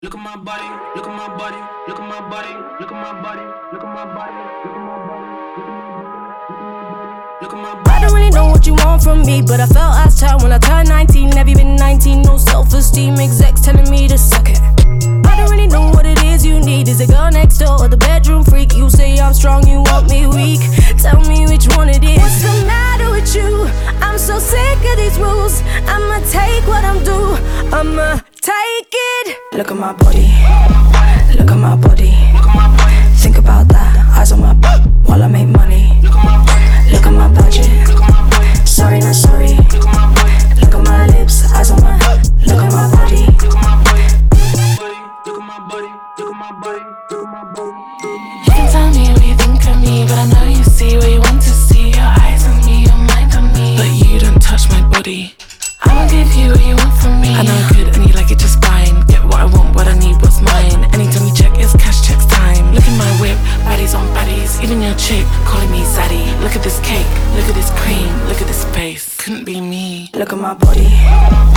Look at my body, look at my body, look at my body, look at my body, look at my body, look at my body, look at my body. I don't really know what you want from me, but I felt as child when I turned 19. Have you been 19? No self-esteem, execs telling me to suck it. I don't really know what it is you need. Is it girl next door or the bedroom freak? You say I'm strong, you want me weak. Tell me which one it is. What's the matter with you? I'm so sick of these rules. I'ma take what I'm due. I'ma take it. Look at my body. Look at my body. Think about that. Eyes on my butt while I make money. Look at my budget. Sorry, not sorry. Look at my lips. Eyes on my butt. Look at my body. You can tell me what you think of me, but I know you see what you want to see. Your eyes on me, your mind on me, but you don't touch my body. I'ma give you what you want from me. I know I could and you like it just fine. Get what I want, what I need, what's mine. Anytime you check, it's cash checks time. Look at my whip, baddies on baddies. Even your chick calling me zaddy. Look at this cake, look at this cream, look at this face. Couldn't be me. Look at my body.